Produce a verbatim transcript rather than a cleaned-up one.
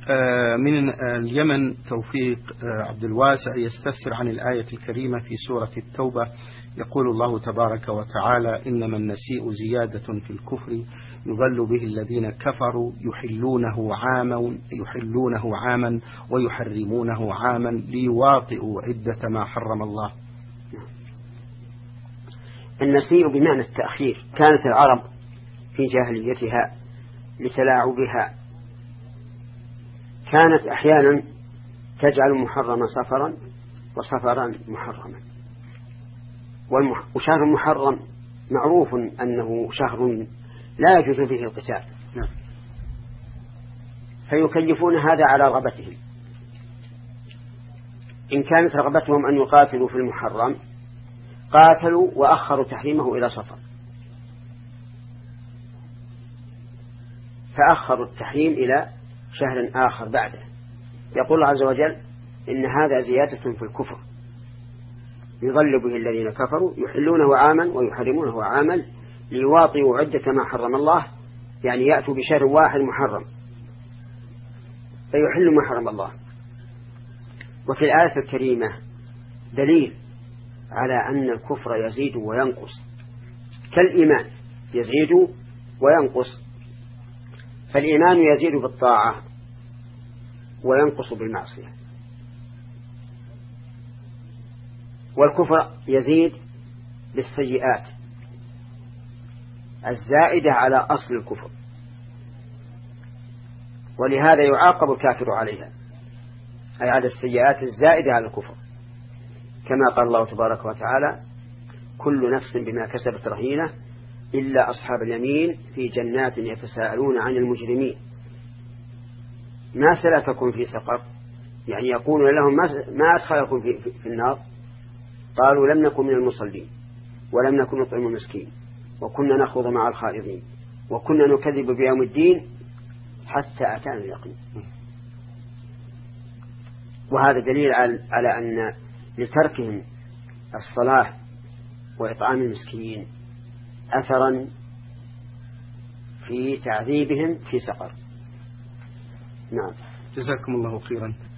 من اليمن توفيق عبد الواسع يستفسر عن الآية الكريمة في سورة التوبة. يقول الله تبارك وتعالى: إنما النسيء زيادة في الكفر يضل به الذين كفروا يحلونه عاما يحلونه عاما ويحرمونه عاما ليواطئوا عدة ما حرم الله. النسيء بمعنى التأخير. كانت العرب في جاهليتها لتلاعبها كانت أحيانا تجعل محرم سفرا وسفرا محرما، وشهر المحرم معروف أنه شهر لا يجوز فيه القتال، فيكلفون هذا على رغبتهم. إن كانت رغبتهم أن يقاتلوا في المحرم قاتلوا وأخروا تحريمه إلى صفر، فأخروا التحريم إلى شهر آخر بعده. يقول الله عز وجل: إن هذا زيادة في الكفر يضل به الذين كفروا يحلونه عاما ويحرمونه عاما ليواطئوا عدة ما حرم الله، يعني يأتوا بشهر واحد محرم فيحل ما حرم الله. وفي الآية الكريمة دليل على أن الكفر يزيد وينقص كالإيمان، يزيد وينقص. فالإيمان يزيد بالطاعة وينقص بالمعصية، والكفر يزيد بالسيئات الزائدة على أصل الكفر، ولهذا يعاقب الكافر عليها، أي على السيئات الزائدة على الكفر، كما قال الله تبارك وتعالى: كل نفس بما كسبت رهينة إلا أصحاب اليمين في جنات يتساءلون عن المجرمين ما سلككم في سقر، يعني يقول لهم ما أدخلكم في, في, في النار؟ قالوا لم نكن من المصلين ولم نكن نطعم المسكين وكنا نخوض مع الخائضين وكنا نكذب بيوم الدين حتى أتانا اليقين. وهذا دليل على أن لتركهم الصلاة وإطعام المسكين أثرا في تعذيبهم في سقر. نعم. جزاكم الله خيرا.